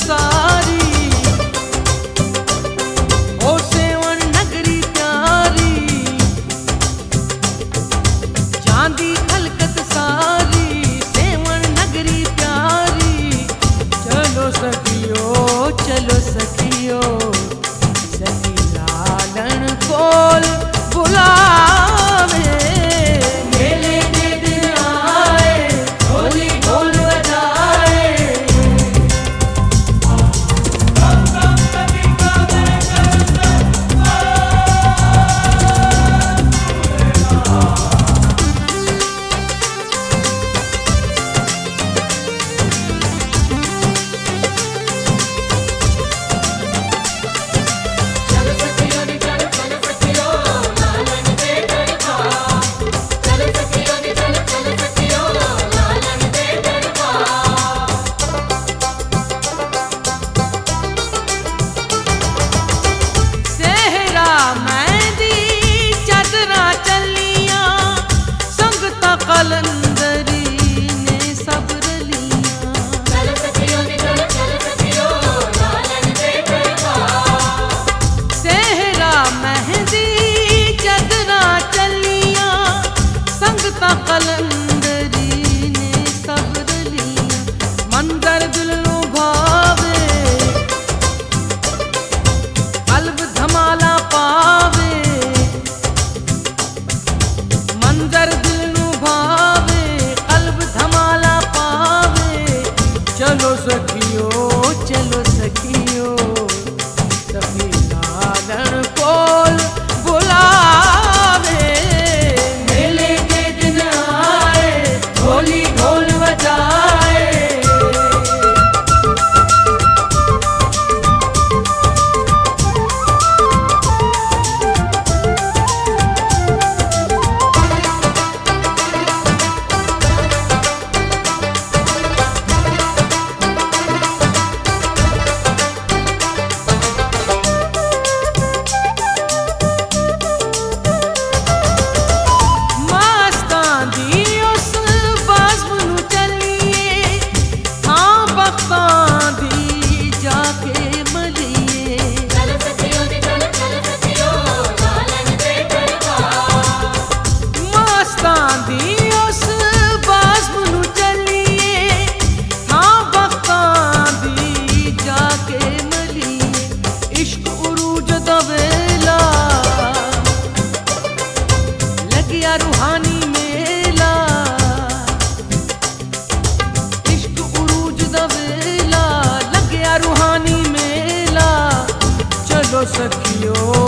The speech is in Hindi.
सारी, ओ सेवन नगरी प्यारी, चांदी खलकत सारी, सेवन नगरी प्यारी। चलो सखियो चलो सखियो, सखी लालन कोल बुलावे। मेले के दिन आए, होली ढोल बजाए। सेहरा मेहंदी चादरा चलियां, संगता कलंदरी ने सब रलियां। सेहरा मेहंदी चादरा चलियां, संगता कलंदरी ने सब रलियां। मंदर दिल नूं भावे, कल्ब धमाला पावे। मंजर दिल नूं भावे, कल्ब धमाला पावे। चलो सखियो चलो सखियो, सखी लालन कोल बुलावे। मेले के दिन आए, होली ढोल बजाए। मस्तां दी उस बाज़म नूं चलिए, हाँ बख्तां दी जाके मलिए। मस्तां दी उस बाज़म नूं चलिए, हाँ बख्तां दी जाके मलिए। इश्क उरूज दा वेला, लगिया रूहानी मेला। इश्क उरूज दा वेला, लगिया रूहानी मेला। चलो सखियो